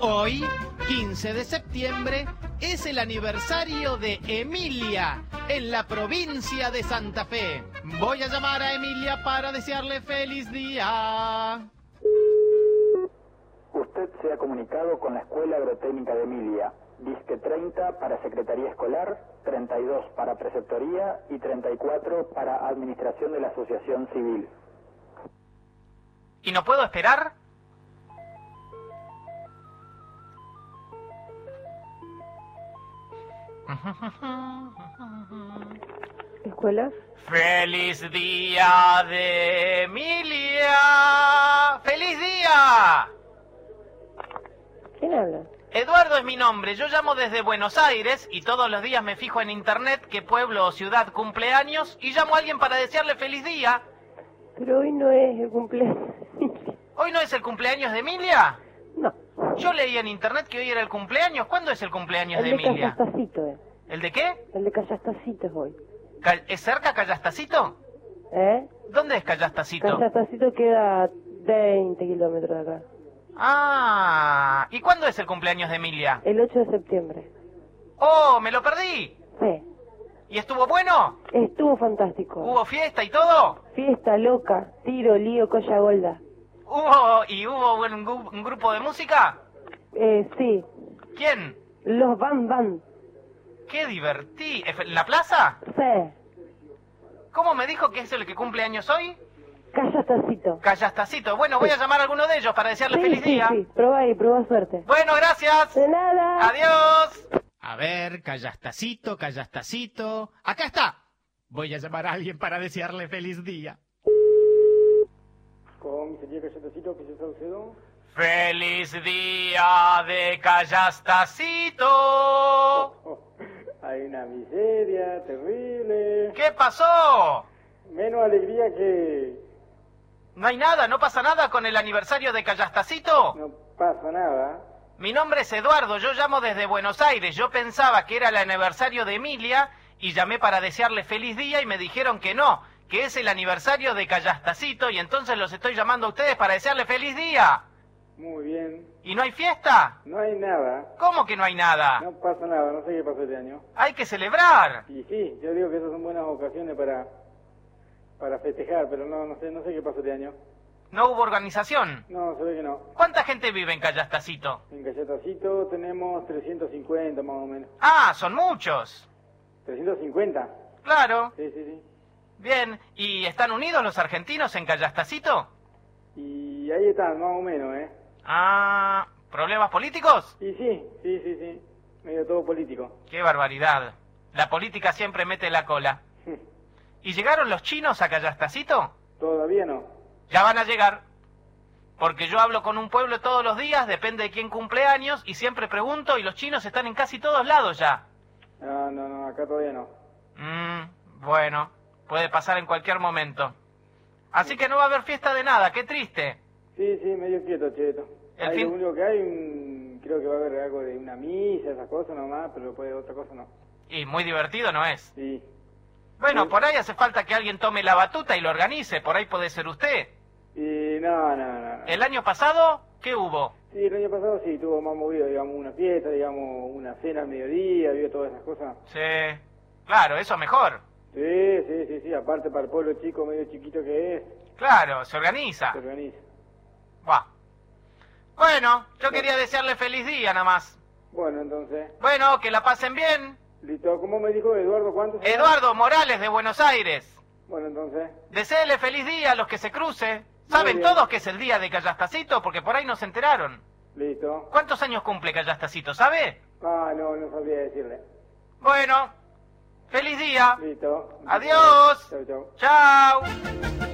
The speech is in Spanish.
Hoy, 15 de septiembre, es el aniversario de Emilia, en la provincia de Santa Fe. Voy a llamar a Emilia para desearle feliz día. Usted se ha comunicado con la Escuela Agrotécnica de Emilia. Disque 30 para Secretaría Escolar, 32 para Preceptoría y 34 para Administración de la Asociación Civil. ¿Y no puedo esperar? ¿Escuela? ¡Feliz día de Emilia! ¡Feliz día! ¿Quién habla? Eduardo es mi nombre, yo llamo desde Buenos Aires y todos los días me fijo en internet qué pueblo o ciudad cumple años y llamo a alguien para desearle feliz día. Pero hoy no es el cumpleaños. ¿Hoy no es el cumpleaños de Emilia? No. Yo leí en internet que hoy era el cumpleaños. ¿Cuándo es el cumpleaños de Emilia? El de Callastacito, ¿El de qué? El de Callastacito es hoy. ¿Es cerca Callastacito? ¿Eh? ¿Dónde es Callastacito? Callastacito queda 20 kilómetros de acá. Ah, ¿y cuándo es el cumpleaños de Emilia? El 8 de septiembre. ¡Oh, me lo perdí! Sí. ¿Y estuvo bueno? Estuvo fantástico. ¿Hubo fiesta y todo? Fiesta loca, tiro, lío, colla golda. ¿Hubo un grupo de música? Sí. ¿Quién? Los Van Van. ¡Qué divertido! ¿En la plaza? Sí. ¿Cómo me dijo que es el que cumple años hoy? Callastacito. Callastacito. Bueno, voy a llamar a alguno de ellos para desearle feliz día. Sí, probá ahí, probá suerte. Bueno, gracias. De nada. Adiós. A ver, Callastacito. ¡Acá está! Voy a llamar a alguien para desearle feliz día. Comisaría Callastacito, oficial Saucedo. ¡Feliz día de Callastacito! Hay una miseria terrible. ¿Qué pasó? Menos alegría que... ¿No hay nada? ¿No pasa nada con el aniversario de Callastacito? No pasa nada. Mi nombre es Eduardo, yo llamo desde Buenos Aires. Yo pensaba que era el aniversario de Emilia y llamé para desearle feliz día y me dijeron que no, que es el aniversario de Callastacito y entonces los estoy llamando a ustedes para desearle feliz día. Muy bien. ¿Y no hay fiesta? No hay nada. ¿Cómo que no hay nada? No pasa nada, no sé qué pasó este año. Hay que celebrar. Y sí, yo digo que esas son buenas ocasiones para festejar, pero no sé qué pasó este año. ¿No hubo organización? No, se ve que no. ¿Cuánta gente vive en Callastacito? En Callastacito tenemos 350 más o menos. Ah, son muchos. ¿350? Claro. Sí, sí, sí. Bien, ¿y están unidos los argentinos en Callastacito? Y ahí están, más o menos, ¿eh? Ah, ¿problemas políticos? Y sí. Medio todo político. ¡Qué barbaridad! La política siempre mete la cola. ¿Y llegaron los chinos a Callastacito? Todavía no. Ya van a llegar. Porque yo hablo con un pueblo todos los días, depende de quién cumple años, y siempre pregunto, y los chinos están en casi todos lados ya. No, acá todavía no. Bueno, puede pasar en cualquier momento. Así que no va a haber fiesta de nada, qué triste. Sí, medio quieto, cheto. Lo único que hay, creo que va a haber algo de una misa, esas cosas nomás, pero después de otra cosa no. Y muy divertido no es. Sí. Bueno, Sí. por ahí hace falta que alguien tome la batuta y lo organice, por ahí puede ser usted. Y no. ¿El año pasado qué hubo? Sí, el año pasado sí, tuvo más movido, digamos, una fiesta, digamos, una cena al mediodía, vio todas esas cosas. Sí, claro, eso mejor. Sí, aparte para el pueblo chico, medio chiquito que es, Claro, se organiza. se organiza. Buah. Bueno, yo quería desearle feliz día nada más. Bueno, entonces, Bueno, que la pasen bien. listo, ¿cómo me dijo Eduardo? ¿Cuántos? Eduardo Morales de Buenos Aires. Bueno, entonces, Deséele feliz día a los que se cruce. ¿Saben Muy bien. todos que es el día de Callastacito? Porque por ahí no se enteraron. listo. ¿Cuántos años cumple Callastacito, sabe? No sabría decirle. Bueno, feliz día. Listo. Adiós. Chau. Chao.